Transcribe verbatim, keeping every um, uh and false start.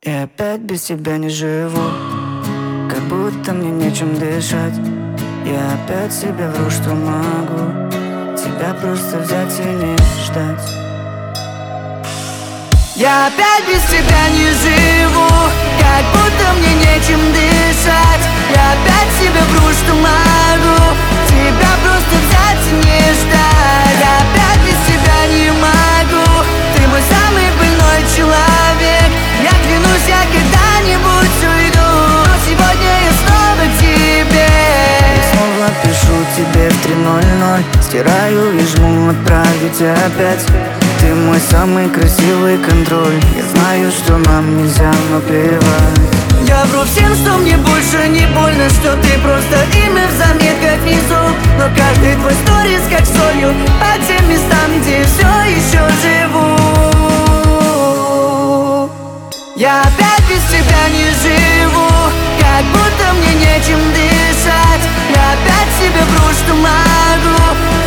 Я опять без тебя не живу, как будто мне нечем дышать. Я опять себе вру, что могу тебя просто взять и не ждать. Я опять без тебя не живу, как будто мне нечем дышать. Я опять себе вру, что могу тебя просто взять и не ждать. Я опять без тебя не могу, ты мой самый больной человек. Я клянусь, я когда-нибудь уйду, но сегодня я снова к тебе. Я снова пишу тебе в три ноль ноль, стираю и жму отправить опять. Ты мой самый красивый контроль. Я знаю, что нам нельзя, но плевать. Я вру всем, что мне больше не больно, что ты просто имя в заметках внизу. Но каждый твой сторис как солью по тем местам, где все еще живу. Я опять без тебя не живу, как будто мне нечем дышать. Я опять себе вру, что могу